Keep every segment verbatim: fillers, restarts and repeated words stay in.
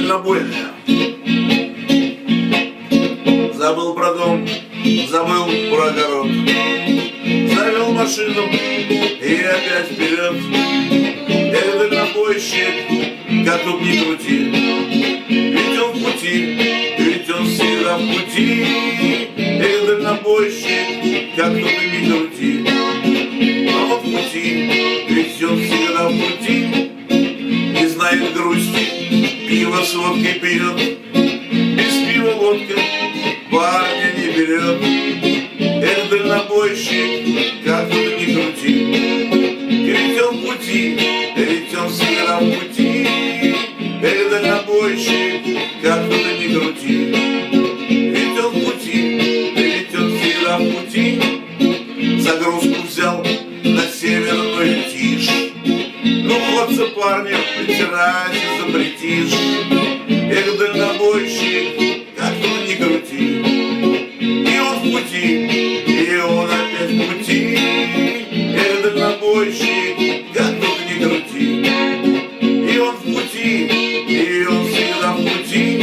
дальнобойная. Забыл про дом, забыл про огород, завел машину и опять вперед. Эх, дальнобойщик, как тут ни крути, ведь он в пути, ведь он всегда в пути. Эх, дальнобойщик, как тут ни крути, а он в пути, ведь он всегда в пути. Не знает грусти, пиво с водкой пьет, без пива водка парня не берет. Эх, дальнобойщик, как тут ни крути, ведь он в пути, ведь он всегда в пути. Эх, дальнобойщик, как тут ни крути, ведь он в пути, ведь он всегда в пути. Загрузку взял на северную тишь, ну вот за парнем ведь разве запретишь. Эх, дальнобойщик, как тут ни крути, и он в пути, и он опять в пути. Эх, дальнобойщик, как тут ни крути, и он в пути, и он всегда в пути.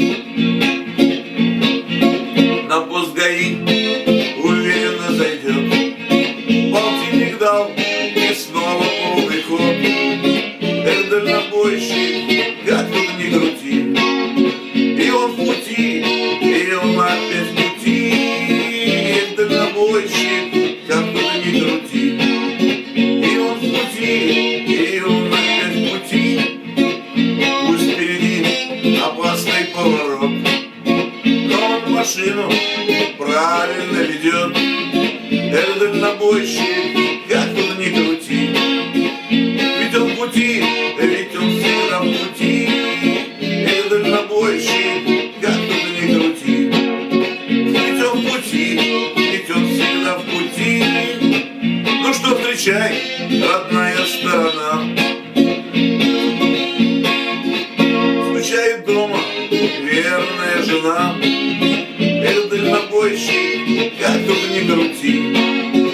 На пост ГАИ уверенно зайдет, полтинник дал и снова полный ход. Эх, дальнобойщик, как тут ни крути, и он в пути, и он опять в пути. Эх, дальнобойщик, как тут ни крути, и он в пути, и он опять в пути. Пусть впереди опасный поворот, но он машину правильно ведет. Эх, дальнобойщик, как тут ни крути, ведь он в пути, ведь он всегда в пути. Эх, дальнобойщик, как тут ни крути, ведь он в пути, ведь он всегда в пути. Ну что, встречай, родная сторона, стучает дома верная жена. Эх, дальнобойщик, как тут ни крути,